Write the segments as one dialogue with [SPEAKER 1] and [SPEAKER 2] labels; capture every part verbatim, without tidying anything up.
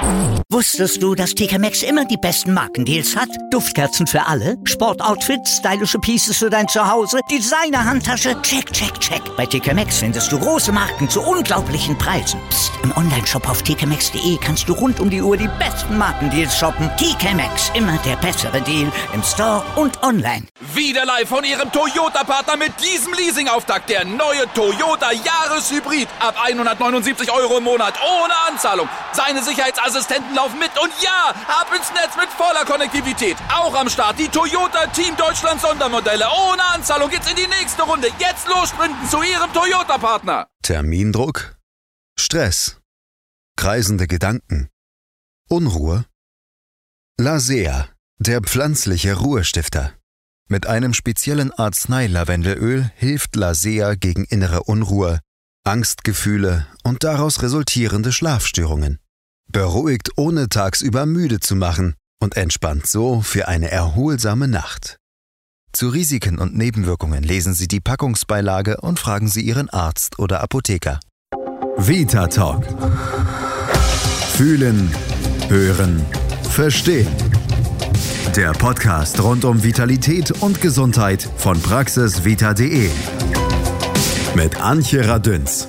[SPEAKER 1] Wusstest du, dass T K Maxx immer die besten Markendeals hat? Duftkerzen für alle, Sportoutfits, stylische Pieces für dein Zuhause, Designer-Handtasche, check, check, check. Bei T K Maxx findest du große Marken zu unglaublichen Preisen. Psst. Im Onlineshop auf t k maxx punkt d e kannst du rund um die Uhr die besten Markendeals shoppen. T K Maxx, immer der bessere Deal im Store und online.
[SPEAKER 2] Wieder live von Ihrem Toyota-Partner mit diesem Leasing-Auftakt. Der neue Toyota Jahreshybrid. Ab hundertneunundsiebzig Euro im Monat. Ohne Anzahlung. Seine Sicherheitsassistenten laufen mit. Und ja, ab ins Netz mit voller Konnektivität. Auch am Start die Toyota Team Deutschland Sondermodelle. Ohne Anzahlung geht's in die nächste Runde. Jetzt los sprinten zu Ihrem Toyota-Partner.
[SPEAKER 3] Termindruck? Stress? Kreisende Gedanken? Unruhe? Lasea, der pflanzliche Ruhestifter. Mit einem speziellen Arznei-Lavendelöl hilft Lasea gegen innere Unruhe, Angstgefühle und daraus resultierende Schlafstörungen. Beruhigt, ohne tagsüber müde zu machen und entspannt so für eine erholsame Nacht. Zu Risiken und Nebenwirkungen lesen Sie die Packungsbeilage und fragen Sie Ihren Arzt oder Apotheker. Vita Talk. Fühlen, hören, verstehen. Der Podcast rund um Vitalität und Gesundheit von praxisvita punkt de. Mit Antje Radünz.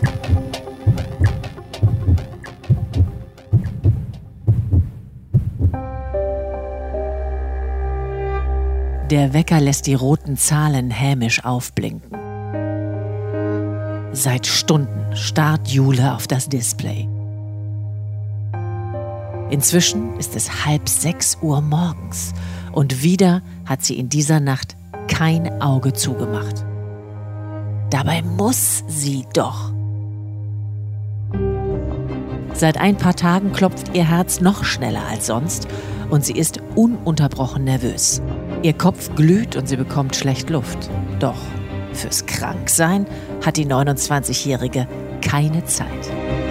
[SPEAKER 4] Der Wecker lässt die roten Zahlen hämisch aufblinken. Seit Stunden starrt Jule auf das Display. Inzwischen ist es halb sechs Uhr morgens und wieder hat sie in dieser Nacht kein Auge zugemacht. Dabei muss sie doch. Seit ein paar Tagen klopft ihr Herz noch schneller als sonst und sie ist ununterbrochen nervös. Ihr Kopf glüht und sie bekommt schlecht Luft. Doch fürs Kranksein hat die neunundzwanzigjährige keine Zeit.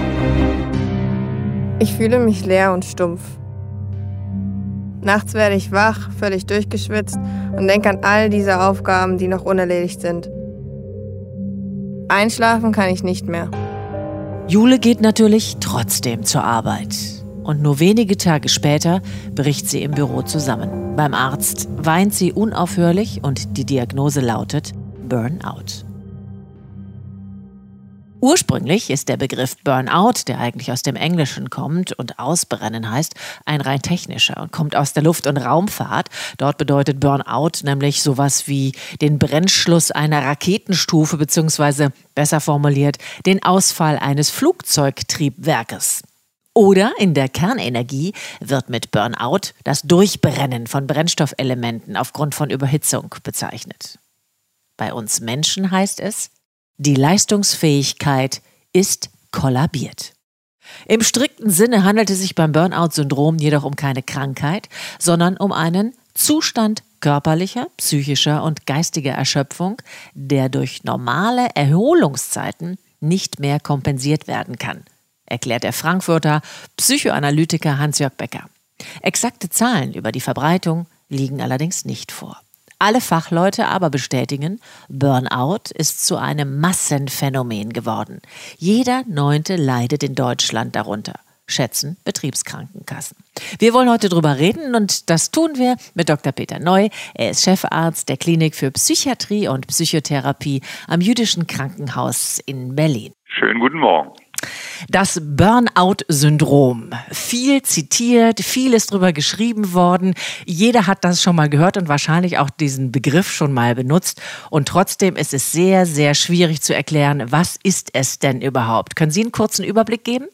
[SPEAKER 5] Ich fühle mich leer und stumpf. Nachts werde ich wach, völlig durchgeschwitzt und denke an all diese Aufgaben, die noch unerledigt sind. Einschlafen kann ich nicht mehr.
[SPEAKER 4] Jule geht natürlich trotzdem zur Arbeit. Und nur wenige Tage später bricht sie im Büro zusammen. Beim Arzt weint sie unaufhörlich und die Diagnose lautet Burnout. Ursprünglich ist der Begriff Burnout, der eigentlich aus dem Englischen kommt und ausbrennen heißt, ein rein technischer und kommt aus der Luft- und Raumfahrt. Dort bedeutet Burnout nämlich sowas wie den Brennschluss einer Raketenstufe beziehungsweise besser formuliert den Ausfall eines Flugzeugtriebwerkes. Oder in der Kernenergie wird mit Burnout das Durchbrennen von Brennstoffelementen aufgrund von Überhitzung bezeichnet. Bei uns Menschen heißt es, die Leistungsfähigkeit ist kollabiert. Im strikten Sinne handelt es sich beim Burnout-Syndrom jedoch um keine Krankheit, sondern um einen Zustand körperlicher, psychischer und geistiger Erschöpfung, der durch normale Erholungszeiten nicht mehr kompensiert werden kann, erklärt der Frankfurter Psychoanalytiker Hans-Jörg Becker. Exakte Zahlen über die Verbreitung liegen allerdings nicht vor. Alle Fachleute aber bestätigen, Burnout ist zu einem Massenphänomen geworden. Jeder Neunte leidet in Deutschland darunter, schätzen Betriebskrankenkassen. Wir wollen heute drüber reden und das tun wir mit Doktor Peter Neu. Er ist Chefarzt der Klinik für Psychiatrie und Psychotherapie am Jüdischen Krankenhaus in Berlin.
[SPEAKER 6] Schönen guten Morgen.
[SPEAKER 4] Das Burnout-Syndrom. Viel zitiert, viel ist drüber geschrieben worden. Jeder hat das schon mal gehört und wahrscheinlich auch diesen Begriff schon mal benutzt. Und trotzdem ist es sehr, sehr schwierig zu erklären, was ist es denn überhaupt? Können Sie einen kurzen Überblick geben?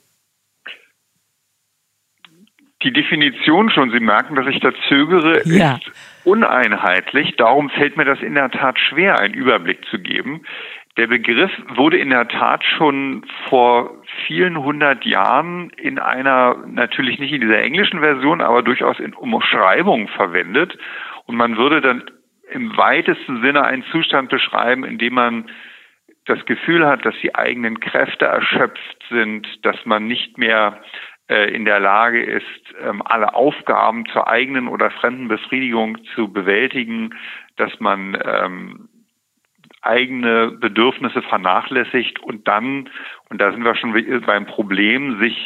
[SPEAKER 6] Die Definition schon, Sie merken, dass ich da zögere,
[SPEAKER 4] ja.
[SPEAKER 6] ist uneinheitlich. Darum fällt mir das in der Tat schwer, einen Überblick zu geben. Der Begriff wurde in der Tat schon vor vielen hundert Jahren in einer, natürlich nicht in dieser englischen Version, aber durchaus in Umschreibung verwendet. Und man würde dann im weitesten Sinne einen Zustand beschreiben, in dem man das Gefühl hat, dass die eigenen Kräfte erschöpft sind, dass man nicht mehr äh, in der Lage ist, ähm, alle Aufgaben zur eigenen oder fremden Befriedigung zu bewältigen, dass man ähm, eigene Bedürfnisse vernachlässigt und dann, und da sind wir schon beim Problem, sich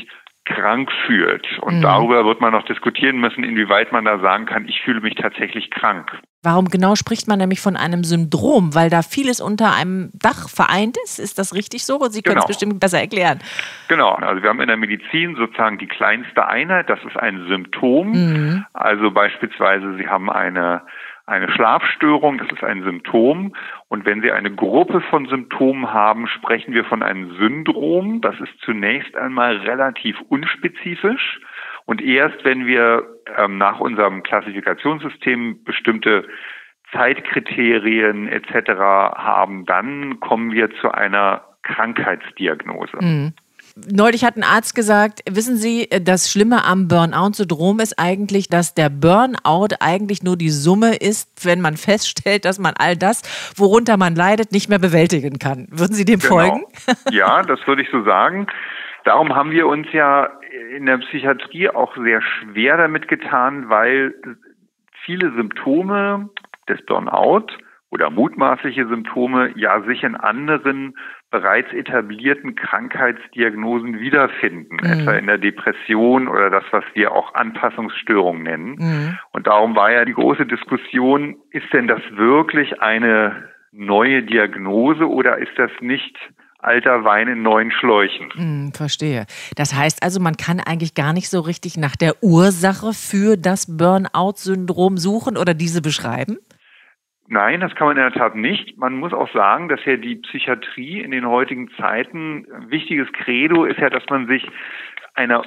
[SPEAKER 6] krank fühlt. Und mhm. darüber wird man noch diskutieren müssen, inwieweit man da sagen kann, ich fühle mich tatsächlich krank.
[SPEAKER 4] Warum genau spricht man nämlich von einem Syndrom? Weil da vieles unter einem Dach vereint ist? Ist das richtig so? Sie können es genau. bestimmt besser erklären.
[SPEAKER 6] Genau. Also wir haben in der Medizin sozusagen die kleinste Einheit. Das ist ein Symptom. Mhm. Also beispielsweise Sie haben eine Eine Schlafstörung, das ist ein Symptom. Und wenn Sie eine Gruppe von Symptomen haben, sprechen wir von einem Syndrom. Das ist zunächst einmal relativ unspezifisch. Und erst wenn wir ähm, nach unserem Klassifikationssystem bestimmte Zeitkriterien et cetera haben, dann kommen wir zu einer Krankheitsdiagnose.
[SPEAKER 4] Mhm. Neulich hat ein Arzt gesagt, wissen Sie, das Schlimme am Burnout-Syndrom ist eigentlich, dass der Burnout eigentlich nur die Summe ist, wenn man feststellt, dass man all das, worunter man leidet, nicht mehr bewältigen kann. Würden Sie dem
[SPEAKER 6] genau.
[SPEAKER 4] folgen?
[SPEAKER 6] Ja, das würde ich so sagen. Darum haben wir uns ja in der Psychiatrie auch sehr schwer damit getan, weil viele Symptome des Burnout oder mutmaßliche Symptome ja sich in anderen bereits etablierten Krankheitsdiagnosen wiederfinden, mhm. etwa in der Depression oder das, was wir auch Anpassungsstörung nennen. Mhm. Und darum war ja die große Diskussion, ist denn das wirklich eine neue Diagnose oder ist das nicht alter Wein in neuen Schläuchen?
[SPEAKER 4] Mhm, verstehe. Das heißt also, man kann eigentlich gar nicht so richtig nach der Ursache für das Burnout-Syndrom suchen oder diese beschreiben?
[SPEAKER 6] Nein, das kann man in der Tat nicht. Man muss auch sagen, dass ja die Psychiatrie in den heutigen Zeiten, ein wichtiges Credo ist ja, dass man sich einer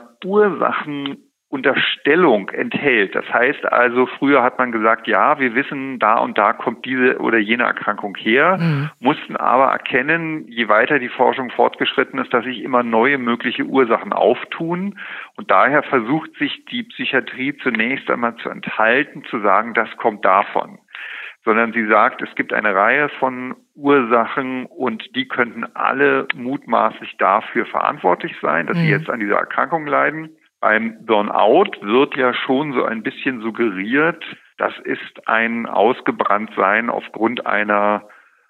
[SPEAKER 6] Ursachenunterstellung enthält. Das heißt also, früher hat man gesagt, ja, wir wissen, da und da kommt diese oder jene Erkrankung her, mhm. mussten aber erkennen, je weiter die Forschung fortgeschritten ist, dass sich immer neue mögliche Ursachen auftun. Und daher versucht sich die Psychiatrie zunächst einmal zu enthalten, zu sagen, das kommt davon. Sondern sie sagt, es gibt eine Reihe von Ursachen und die könnten alle mutmaßlich dafür verantwortlich sein, dass mhm. sie jetzt an dieser Erkrankung leiden. Beim Burnout wird ja schon so ein bisschen suggeriert, das ist ein Ausgebranntsein aufgrund einer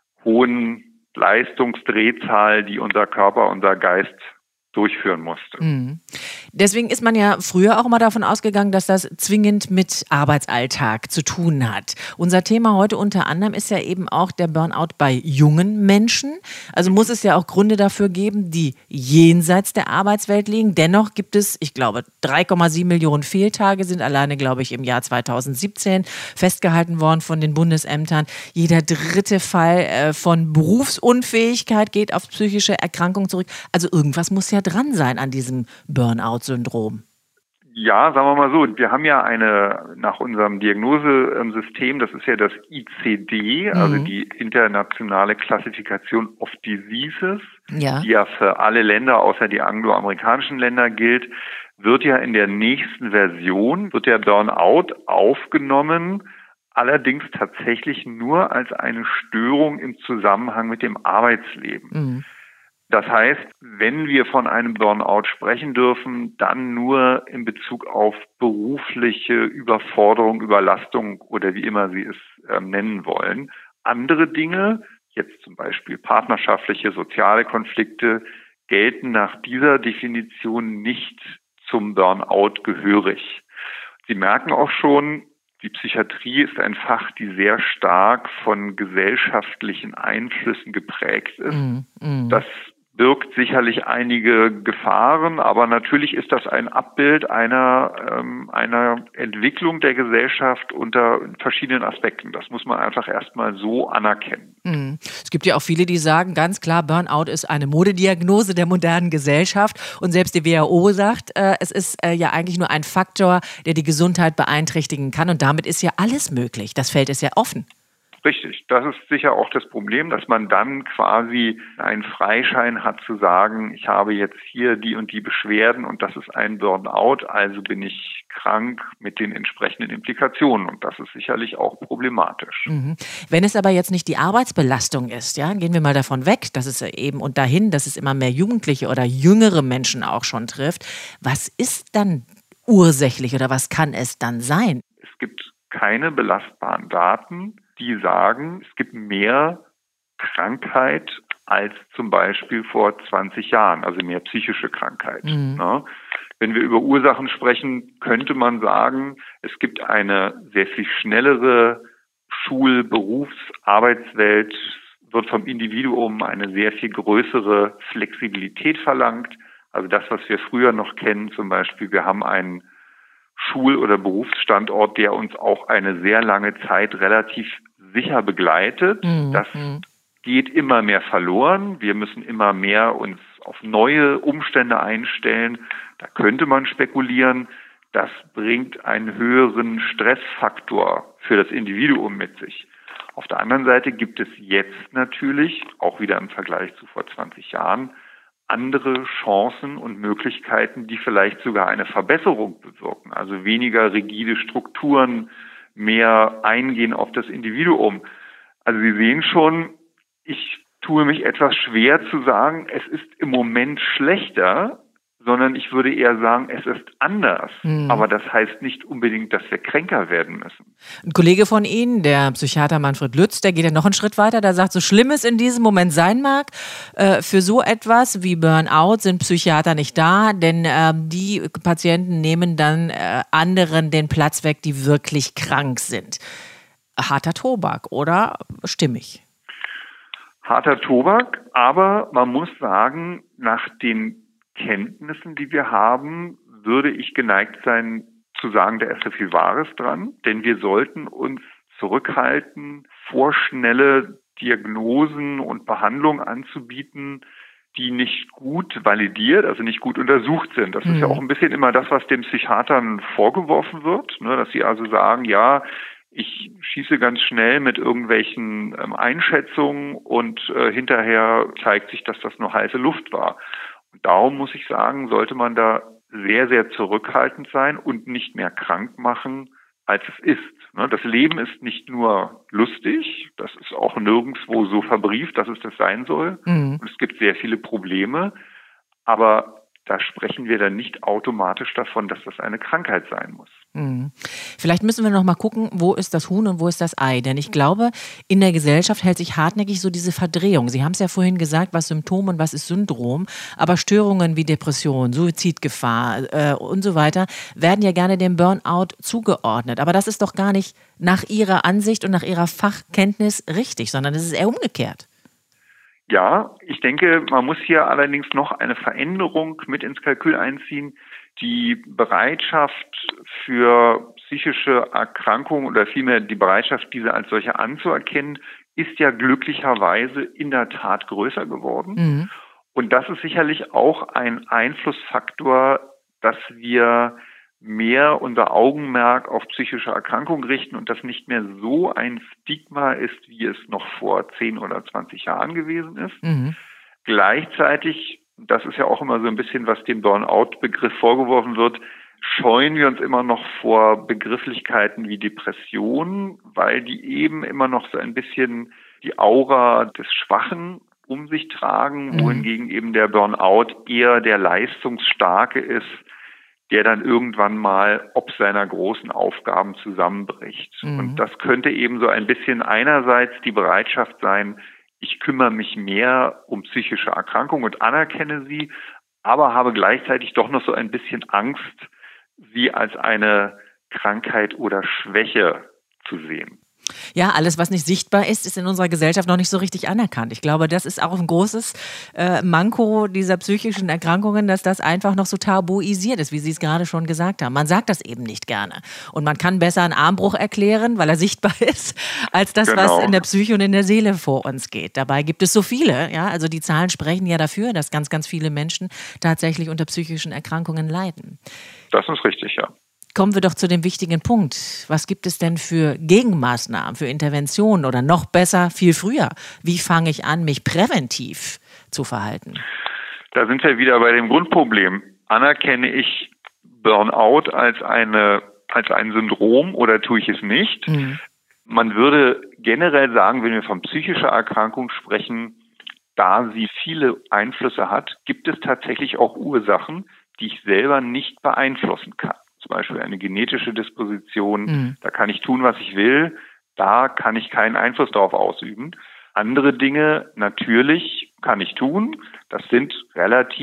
[SPEAKER 6] hohen Leistungsdrehzahl, die unser Körper, unser Geist durchführen musste.
[SPEAKER 4] Mhm. Deswegen ist man ja früher auch immer davon ausgegangen, dass das zwingend mit Arbeitsalltag zu tun hat. Unser Thema heute unter anderem ist ja eben auch der Burnout bei jungen Menschen. Also muss es ja auch Gründe dafür geben, die jenseits der Arbeitswelt liegen. Dennoch gibt es, ich glaube, drei Komma sieben Millionen Fehltage sind alleine, glaube ich, im Jahr zweitausendsiebzehn festgehalten worden von den Bundesämtern. Jeder dritte Fall äh, von Berufsunfähigkeit geht auf psychische Erkrankungen zurück. Also irgendwas muss ja dran sein an diesem Burnout-Syndrom.
[SPEAKER 6] Ja, sagen wir mal so, wir haben ja eine, nach unserem Diagnosesystem, das ist ja das I C D, mhm. also die internationale Klassifikation of Diseases, ja. die ja für alle Länder außer die angloamerikanischen Länder gilt, wird ja in der nächsten Version, wird der Burnout aufgenommen, allerdings tatsächlich nur als eine Störung im Zusammenhang mit dem Arbeitsleben. Mhm. Das heißt, wenn wir von einem Burnout sprechen dürfen, dann nur in Bezug auf berufliche Überforderung, Überlastung oder wie immer Sie es äh, nennen wollen. Andere Dinge, jetzt zum Beispiel partnerschaftliche, soziale Konflikte, gelten nach dieser Definition nicht zum Burnout gehörig. Sie merken auch schon, die Psychiatrie ist ein Fach, die sehr stark von gesellschaftlichen Einflüssen geprägt ist. Mm, mm. Das birgt sicherlich einige Gefahren, aber natürlich ist das ein Abbild einer, ähm, einer Entwicklung der Gesellschaft unter verschiedenen Aspekten. Das muss man einfach erstmal so anerkennen.
[SPEAKER 4] Mhm. Es gibt ja auch viele, die sagen, ganz klar, Burnout ist eine Modediagnose der modernen Gesellschaft. Und selbst die W H O sagt, äh, es ist äh, ja eigentlich nur ein Faktor, der die Gesundheit beeinträchtigen kann. Und damit ist ja alles möglich. Das Feld ist ja offen.
[SPEAKER 6] Richtig, das ist sicher auch das Problem, dass man dann quasi einen Freischein hat zu sagen, ich habe jetzt hier die und die Beschwerden und das ist ein Burnout, also bin ich krank mit den entsprechenden Implikationen und das ist sicherlich auch problematisch.
[SPEAKER 4] Mhm. Wenn es aber jetzt nicht die Arbeitsbelastung ist, ja, gehen wir mal davon weg, dass es eben und dahin, dass es immer mehr Jugendliche oder jüngere Menschen auch schon trifft. Was ist dann ursächlich oder was kann es dann sein?
[SPEAKER 6] Es gibt keine belastbaren Daten, die sagen, es gibt mehr Krankheit als zum Beispiel vor zwanzig Jahren, also mehr psychische Krankheit. Mhm. Ne? Wenn wir über Ursachen sprechen, könnte man sagen, es gibt eine sehr viel schnellere Schul-, Berufs-, Arbeitswelt, wird vom Individuum eine sehr viel größere Flexibilität verlangt. Also das, was wir früher noch kennen, zum Beispiel, wir haben einen Schul- oder Berufsstandort, der uns auch eine sehr lange Zeit relativ sicher begleitet. Mhm. Das geht immer mehr verloren. Wir müssen immer mehr uns auf neue Umstände einstellen. Da könnte man spekulieren, das bringt einen höheren Stressfaktor für das Individuum mit sich. Auf der anderen Seite gibt es jetzt natürlich, auch wieder im Vergleich zu vor zwanzig Jahren, andere Chancen und Möglichkeiten, die vielleicht sogar eine Verbesserung bewirken. Also weniger rigide Strukturen, mehr Eingehen auf das Individuum. Also Sie sehen schon, ich tue mich etwas schwer zu sagen, es ist im Moment schlechter, sondern ich würde eher sagen, es ist anders. Mhm. Aber das heißt nicht unbedingt, dass wir kränker werden müssen.
[SPEAKER 4] Ein Kollege von Ihnen, der Psychiater Manfred Lütz, der geht ja noch einen Schritt weiter, der sagt, so schlimm es in diesem Moment sein mag, äh, für so etwas wie Burnout sind Psychiater nicht da, denn äh, die Patienten nehmen dann äh, anderen den Platz weg, die wirklich krank sind. Harter Tobak, oder stimmig?
[SPEAKER 6] Harter Tobak, aber man muss sagen, nach den Kenntnissen, die wir haben, würde ich geneigt sein, zu sagen, da ist so viel Wahres dran. Denn wir sollten uns zurückhalten, vorschnelle Diagnosen und Behandlungen anzubieten, die nicht gut validiert, also nicht gut untersucht sind. Das mhm. ist ja auch ein bisschen immer das, was den Psychiatern vorgeworfen wird, ne, dass sie also sagen, ja, ich schieße ganz schnell mit irgendwelchen ähm, Einschätzungen und äh, hinterher zeigt sich, dass das nur heiße Luft war. Und darum muss ich sagen, sollte man da sehr, sehr zurückhaltend sein und nicht mehr krank machen, als es ist. Das Leben ist nicht nur lustig, das ist auch nirgendwo so verbrieft, dass es das sein soll. Mhm. Und es gibt sehr viele Probleme, aber da sprechen wir dann nicht automatisch davon, dass das eine Krankheit sein muss.
[SPEAKER 4] Mhm. Vielleicht müssen wir noch mal gucken, wo ist das Huhn und wo ist das Ei? Denn ich glaube, in der Gesellschaft hält sich hartnäckig so diese Verdrehung. Sie haben es ja vorhin gesagt, was Symptom und was ist Syndrom. Aber Störungen wie Depression, Suizidgefahr äh, und so weiter werden ja gerne dem Burnout zugeordnet. Aber das ist doch gar nicht nach Ihrer Ansicht und nach Ihrer Fachkenntnis richtig, sondern es ist eher umgekehrt.
[SPEAKER 6] Ja, ich denke, man muss hier allerdings noch eine Veränderung mit ins Kalkül einziehen. Die Bereitschaft für psychische Erkrankungen oder vielmehr die Bereitschaft, diese als solche anzuerkennen, ist ja glücklicherweise in der Tat größer geworden. Mhm. Und das ist sicherlich auch ein Einflussfaktor, dass wir mehr unser Augenmerk auf psychische Erkrankungen richten und das nicht mehr so ein Stigma ist, wie es noch vor zehn oder zwanzig Jahren gewesen ist. Mhm. Gleichzeitig, das ist ja auch immer so ein bisschen, was dem Burnout-Begriff vorgeworfen wird, scheuen wir uns immer noch vor Begrifflichkeiten wie Depression, weil die eben immer noch so ein bisschen die Aura des Schwachen um sich tragen, wohingegen eben der Burnout eher der Leistungsstarke ist, der dann irgendwann mal ob seiner großen Aufgaben zusammenbricht. Mhm. Und das könnte eben so ein bisschen einerseits die Bereitschaft sein, ich kümmere mich mehr um psychische Erkrankungen und anerkenne sie, aber habe gleichzeitig doch noch so ein bisschen Angst, sie als eine Krankheit oder Schwäche zu sehen.
[SPEAKER 4] Ja, alles, was nicht sichtbar ist, ist in unserer Gesellschaft noch nicht so richtig anerkannt. Ich glaube, das ist auch ein großes äh, Manko dieser psychischen Erkrankungen, dass das einfach noch so tabuisiert ist, wie Sie es gerade schon gesagt haben. Man sagt das eben nicht gerne. Und man kann besser einen Armbruch erklären, weil er sichtbar ist, als das, genau. was in der Psyche und in der Seele vor uns geht. Dabei gibt es so viele. Ja, also die Zahlen sprechen ja dafür, dass ganz, ganz viele Menschen tatsächlich unter psychischen Erkrankungen leiden.
[SPEAKER 6] Das ist richtig, ja.
[SPEAKER 4] Kommen wir doch zu dem wichtigen Punkt. Was gibt es denn für Gegenmaßnahmen, für Interventionen oder noch besser, viel früher? Wie fange ich an, mich präventiv zu verhalten?
[SPEAKER 6] Da sind wir wieder bei dem Grundproblem. Anerkenne ich Burnout als eine, als ein Syndrom oder tue ich es nicht? Mhm. Man würde generell sagen, wenn wir von psychischer Erkrankung sprechen, da sie viele Einflüsse hat, gibt es tatsächlich auch Ursachen, die ich selber nicht beeinflussen kann. Zum Beispiel eine genetische Disposition, mhm. da kann ich tun, was ich will, da kann ich keinen Einfluss darauf ausüben. Andere Dinge natürlich kann ich tun, das sind relativ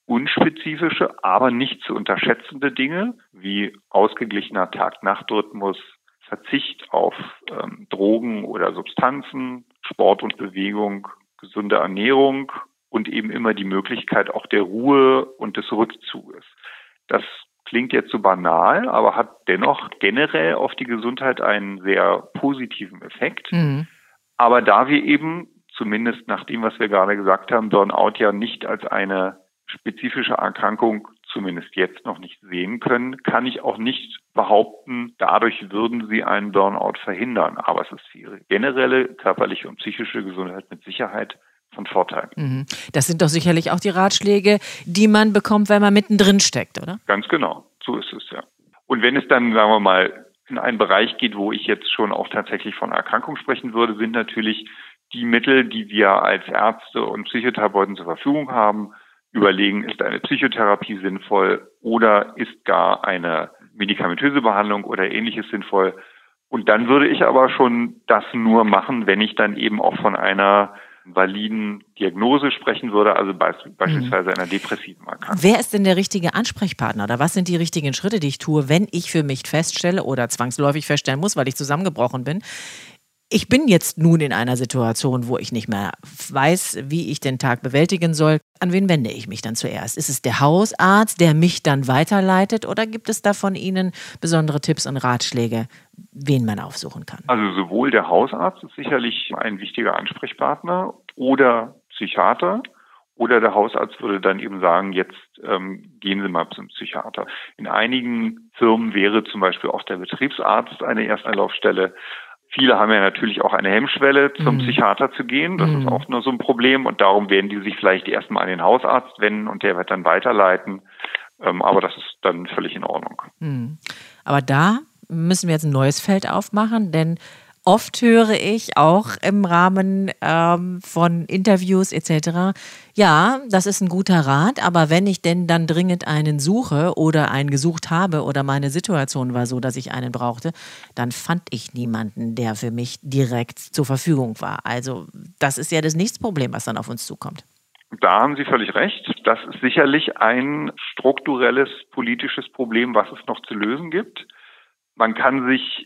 [SPEAKER 6] unspezifische, aber nicht zu unterschätzende Dinge wie ausgeglichener Tag-Nacht-Rhythmus, Verzicht auf ähm, Drogen oder Substanzen, Sport und Bewegung, gesunde Ernährung und eben immer die Möglichkeit auch der Ruhe und des Rückzuges. Das klingt jetzt so banal, aber hat dennoch generell auf die Gesundheit einen sehr positiven Effekt. Mhm. Aber da wir eben, zumindest nach dem, was wir gerade gesagt haben, Burnout ja nicht als eine spezifische Erkrankung zumindest jetzt noch nicht sehen können, kann ich auch nicht behaupten, dadurch würden sie einen Burnout verhindern. Aber es ist für ihre generelle körperliche und psychische Gesundheit mit Sicherheit von Vorteil.
[SPEAKER 4] Das sind doch sicherlich auch die Ratschläge, die man bekommt, wenn man mittendrin steckt, oder?
[SPEAKER 6] Ganz genau, so ist es ja. Und wenn es dann, sagen wir mal, in einen Bereich geht, wo ich jetzt schon auch tatsächlich von Erkrankung sprechen würde, sind natürlich die Mittel, die wir als Ärzte und Psychotherapeuten zur Verfügung haben, überlegen, ist eine Psychotherapie sinnvoll oder ist gar eine medikamentöse Behandlung oder Ähnliches sinnvoll. Und dann würde ich aber schon das nur machen, wenn ich dann eben auch von einer validen Diagnose sprechen würde, also be- beispielsweise einer depressiven Erkrankung.
[SPEAKER 4] Wer ist denn der richtige Ansprechpartner oder was sind die richtigen Schritte, die ich tue, wenn ich für mich feststelle oder zwangsläufig feststellen muss, weil ich zusammengebrochen bin, ich bin jetzt nun in einer Situation, wo ich nicht mehr weiß, wie ich den Tag bewältigen soll. An wen wende ich mich dann zuerst? Ist es der Hausarzt, der mich dann weiterleitet oder gibt es da von Ihnen besondere Tipps und Ratschläge, wen man aufsuchen kann?
[SPEAKER 6] Also sowohl der Hausarzt ist sicherlich ein wichtiger Ansprechpartner oder Psychiater oder der Hausarzt würde dann eben sagen, jetzt ähm, gehen Sie mal zum Psychiater. In einigen Firmen wäre zum Beispiel auch der Betriebsarzt eine Erstanlaufstelle. Viele haben ja natürlich auch eine Hemmschwelle, zum mhm. Psychiater zu gehen. Das mhm. ist auch nur so ein Problem. Und darum werden die sich vielleicht erstmal an den Hausarzt wenden und der wird dann weiterleiten. Ähm, aber das ist dann völlig in Ordnung.
[SPEAKER 4] Mhm. Aber da müssen wir jetzt ein neues Feld aufmachen, denn oft höre ich auch im Rahmen ähm, von Interviews et cetera, ja, das ist ein guter Rat, aber wenn ich denn dann dringend einen suche oder einen gesucht habe oder meine Situation war so, dass ich einen brauchte, dann fand ich niemanden, der für mich direkt zur Verfügung war. Also das ist ja das nächste Problem, was dann auf uns zukommt.
[SPEAKER 6] Da haben Sie völlig recht. Das ist sicherlich ein strukturelles politisches Problem, was es noch zu lösen gibt. Man kann sich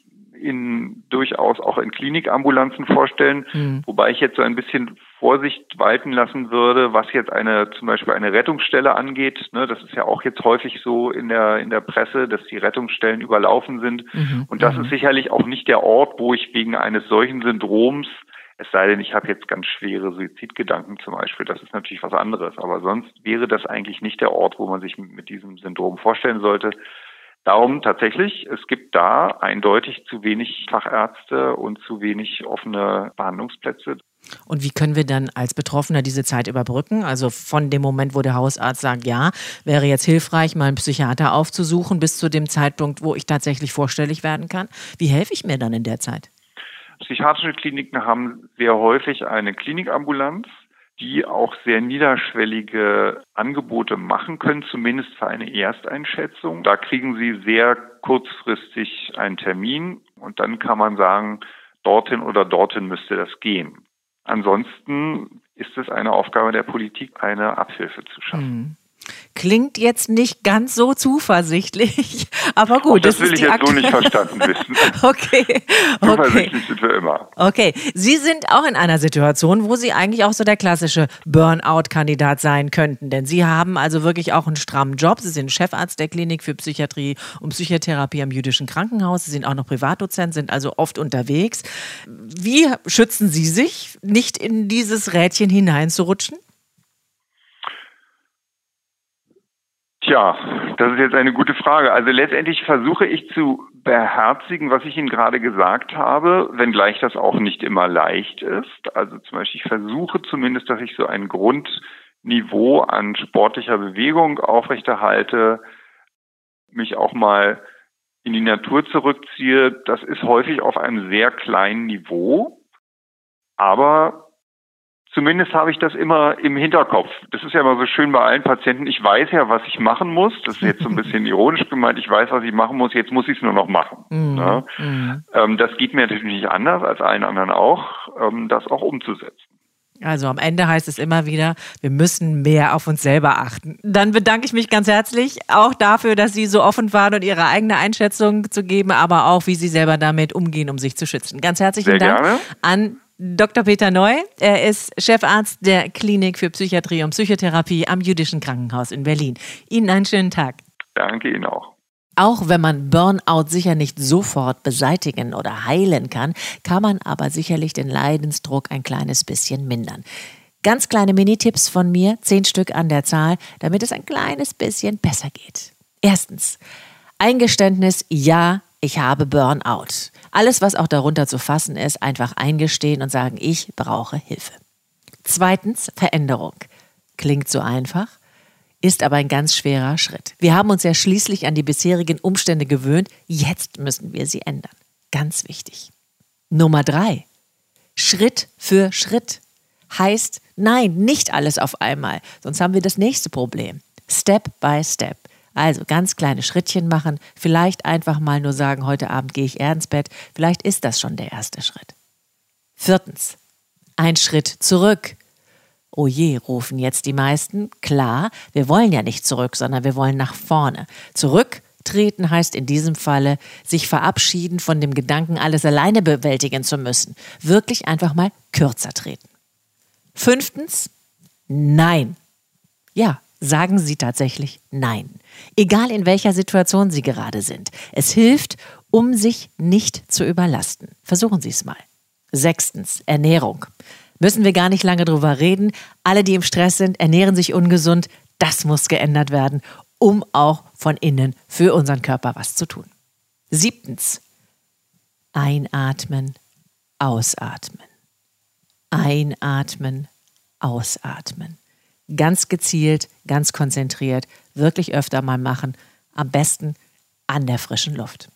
[SPEAKER 6] in durchaus auch in Klinikambulanzen vorstellen, mhm. wobei ich jetzt so ein bisschen Vorsicht walten lassen würde, was jetzt eine zum Beispiel eine Rettungsstelle angeht. Ne, das ist ja auch jetzt häufig so in der in der Presse, dass die Rettungsstellen überlaufen sind. Mhm. Und das mhm. ist sicherlich auch nicht der Ort, wo ich wegen eines solchen Syndroms, es sei denn, ich habe jetzt ganz schwere Suizidgedanken zum Beispiel, das ist natürlich was anderes. Aber sonst wäre das eigentlich nicht der Ort, wo man sich mit diesem Syndrom vorstellen sollte. Darum tatsächlich, es gibt da eindeutig zu wenig Fachärzte und zu wenig offene Behandlungsplätze.
[SPEAKER 4] Und wie können wir dann als Betroffener diese Zeit überbrücken? Also von dem Moment, wo der Hausarzt sagt, ja, wäre jetzt hilfreich, mal einen Psychiater aufzusuchen, bis zu dem Zeitpunkt, wo ich tatsächlich vorstellig werden kann. Wie helfe ich mir dann in der Zeit?
[SPEAKER 6] Psychiatrische Kliniken haben sehr häufig eine Klinikambulanz, die auch sehr niederschwellige Angebote machen können, zumindest für eine Ersteinschätzung. Da kriegen Sie sehr kurzfristig einen Termin und dann kann man sagen, dorthin oder dorthin müsste das gehen. Ansonsten ist es eine Aufgabe der Politik, eine Abhilfe zu schaffen.
[SPEAKER 4] Hm. Klingt jetzt nicht ganz so zuversichtlich, aber gut.
[SPEAKER 6] Och, das, das will
[SPEAKER 4] ist
[SPEAKER 6] ich
[SPEAKER 4] die
[SPEAKER 6] jetzt
[SPEAKER 4] Akt-
[SPEAKER 6] so nicht verstanden wissen.
[SPEAKER 4] Okay.
[SPEAKER 6] Zuversichtlich
[SPEAKER 4] okay.
[SPEAKER 6] sind wir immer.
[SPEAKER 4] Okay, Sie sind auch in einer Situation, wo Sie eigentlich auch so der klassische Burnout-Kandidat sein könnten, denn Sie haben also wirklich auch einen strammen Job. Sie sind Chefarzt der Klinik für Psychiatrie und Psychotherapie am Jüdischen Krankenhaus. Sie sind auch noch Privatdozent, sind also oft unterwegs. Wie schützen Sie sich, nicht in dieses Rädchen hineinzurutschen?
[SPEAKER 6] Tja, das ist jetzt eine gute Frage. Also letztendlich versuche ich zu beherzigen, was ich Ihnen gerade gesagt habe, wenngleich das auch nicht immer leicht ist. Also zum Beispiel, ich versuche zumindest, dass ich so ein Grundniveau an sportlicher Bewegung aufrechterhalte, mich auch mal in die Natur zurückziehe. Das ist häufig auf einem sehr kleinen Niveau, aber zumindest habe ich das immer im Hinterkopf. Das ist ja immer so schön bei allen Patienten. Ich weiß ja, was ich machen muss. Das ist jetzt so ein bisschen ironisch gemeint. Ich weiß, was ich machen muss. Jetzt muss ich es nur noch machen. Mm, ja? mm. Ähm, das geht mir natürlich nicht anders als allen anderen auch, ähm, das auch umzusetzen.
[SPEAKER 4] Also am Ende heißt es immer wieder, wir müssen mehr auf uns selber achten. Dann bedanke ich mich ganz herzlich auch dafür, dass Sie so offen waren und Ihre eigene Einschätzung zu geben, aber auch, wie Sie selber damit umgehen, um sich zu schützen. Ganz herzlichen
[SPEAKER 6] Sehr
[SPEAKER 4] Dank
[SPEAKER 6] gerne.
[SPEAKER 4] an Doktor Peter Neu. Er ist Chefarzt der Klinik für Psychiatrie und Psychotherapie am Jüdischen Krankenhaus in Berlin. Ihnen einen schönen Tag.
[SPEAKER 6] Danke Ihnen auch.
[SPEAKER 4] Auch wenn man Burnout sicher nicht sofort beseitigen oder heilen kann, kann man aber sicherlich den Leidensdruck ein kleines bisschen mindern. Ganz kleine Minitipps von mir, zehn Stück an der Zahl, damit es ein kleines bisschen besser geht. Erstens, Eingeständnis, ja, ich habe Burnout. Alles, was auch darunter zu fassen ist, einfach eingestehen und sagen, ich brauche Hilfe. Zweitens, Veränderung. Klingt so einfach, ist aber ein ganz schwerer Schritt. Wir haben uns ja schließlich an die bisherigen Umstände gewöhnt, jetzt müssen wir sie ändern. Ganz wichtig. Nummer drei. Schritt für Schritt. Heißt, nein, nicht alles auf einmal, sonst haben wir das nächste Problem. Step by Step. Also ganz kleine Schrittchen machen, vielleicht einfach mal nur sagen, heute Abend gehe ich eher ins Bett, vielleicht ist das schon der erste Schritt. Viertens. Ein Schritt zurück. Oh je, rufen jetzt die meisten. Klar, wir wollen ja nicht zurück, sondern wir wollen nach vorne. Zurücktreten heißt in diesem Falle, sich verabschieden von dem Gedanken, alles alleine bewältigen zu müssen. Wirklich einfach mal kürzer treten. Fünftens, nein. Ja, sagen Sie tatsächlich nein. Egal in welcher Situation Sie gerade sind. Es hilft, um sich nicht zu überlasten. Versuchen Sie es mal. Sechstens, Ernährung. Müssen wir gar nicht lange drüber reden. Alle, die im Stress sind, ernähren sich ungesund. Das muss geändert werden, um auch von innen für unseren Körper was zu tun. Siebtens. Einatmen, ausatmen. Einatmen, ausatmen. Ganz gezielt, ganz konzentriert, wirklich öfter mal machen. Am besten an der frischen Luft.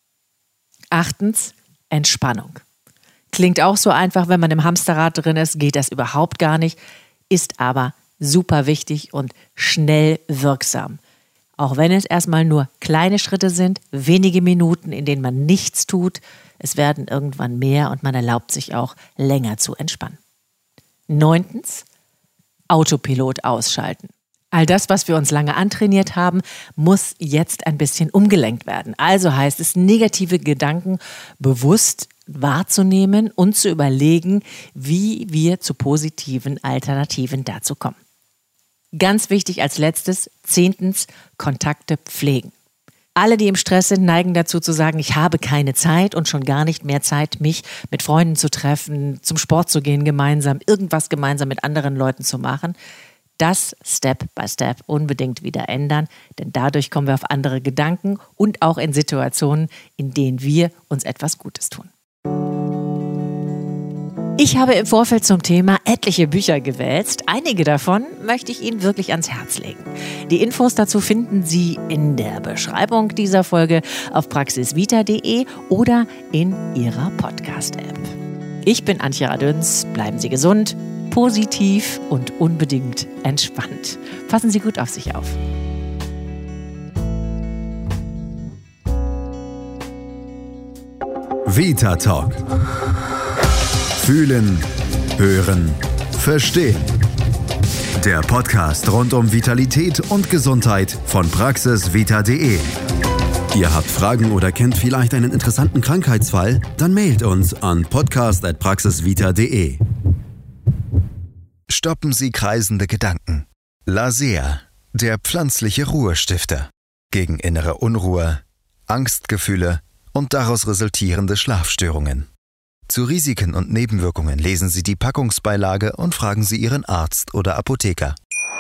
[SPEAKER 4] Achtens. Entspannung. Klingt auch so einfach, wenn man im Hamsterrad drin ist, geht das überhaupt gar nicht, ist aber super wichtig und schnell wirksam. Auch wenn es erstmal nur kleine Schritte sind, wenige Minuten, in denen man nichts tut, es werden irgendwann mehr und man erlaubt sich auch länger zu entspannen. Neuntens, Autopilot ausschalten. All das, was wir uns lange antrainiert haben, muss jetzt ein bisschen umgelenkt werden. Also heißt es, negative Gedanken bewusst wahrzunehmen und zu überlegen, wie wir zu positiven Alternativen dazu kommen. Ganz wichtig als letztes, zehntens, Kontakte pflegen. Alle, die im Stress sind, neigen dazu zu sagen, ich habe keine Zeit und schon gar nicht mehr Zeit, mich mit Freunden zu treffen, zum Sport zu gehen gemeinsam, irgendwas gemeinsam mit anderen Leuten zu machen. Das Step by Step unbedingt wieder ändern, denn dadurch kommen wir auf andere Gedanken und auch in Situationen, in denen wir uns etwas Gutes tun. Ich habe im Vorfeld zum Thema etliche Bücher gewälzt. Einige davon möchte ich Ihnen wirklich ans Herz legen. Die Infos dazu finden Sie in der Beschreibung dieser Folge auf praxisvita punkt de oder in Ihrer Podcast-App. Ich bin Antje Radüns. Bleiben Sie gesund, positiv und unbedingt entspannt. Passen Sie gut auf sich auf.
[SPEAKER 3] Vita Talk. Fühlen, hören, verstehen. Der Podcast rund um Vitalität und Gesundheit von praxisvita punkt de. Ihr habt Fragen oder kennt vielleicht einen interessanten Krankheitsfall? Dann mailt uns an podcast at praxisvita punkt de. Stoppen Sie kreisende Gedanken. Lasea, der pflanzliche Ruhestifter. Gegen innere Unruhe, Angstgefühle und daraus resultierende Schlafstörungen. Zu Risiken und Nebenwirkungen lesen Sie die Packungsbeilage und fragen Sie Ihren Arzt oder Apotheker.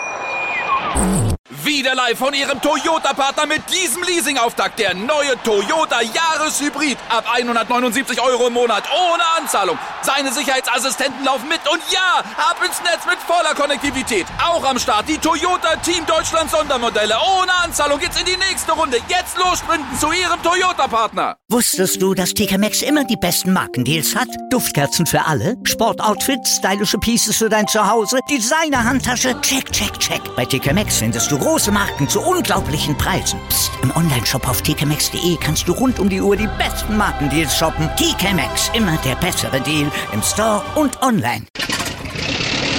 [SPEAKER 2] Wieder live von Ihrem Toyota-Partner mit diesem Leasing-Auftakt. Der neue Toyota Jahreshybrid. Ab hundertneunundsiebzig Euro im Monat. Ohne Anzahlung. Seine Sicherheitsassistenten laufen mit. Und ja, ab ins Netz mit voller Konnektivität. Auch am Start die Toyota Team Deutschland Sondermodelle. Ohne Anzahlung geht's in die nächste Runde. Jetzt los sprinten zu Ihrem Toyota-Partner.
[SPEAKER 1] Wusstest du, dass T K Maxx immer die besten Markendeals hat? Duftkerzen für alle, Sportoutfits, stylische Pieces für dein Zuhause, Designer-Handtasche, check, check, check. Bei T K Maxx findest du große Marken zu unglaublichen Preisen. Psst. im Onlineshop auf t k maxx punkt de kannst du rund um die Uhr die besten Markendeals shoppen. T K Maxx, immer der bessere Deal im Store und online.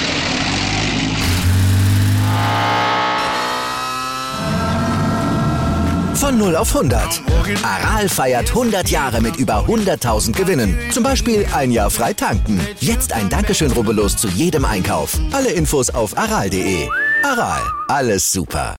[SPEAKER 7] null auf hundert. Aral feiert hundert Jahre mit über hunderttausend Gewinnen. Zum Beispiel ein Jahr frei tanken. Jetzt ein Dankeschön, rubbellos zu jedem Einkauf. Alle Infos auf aral punkt de. Aral, alles super.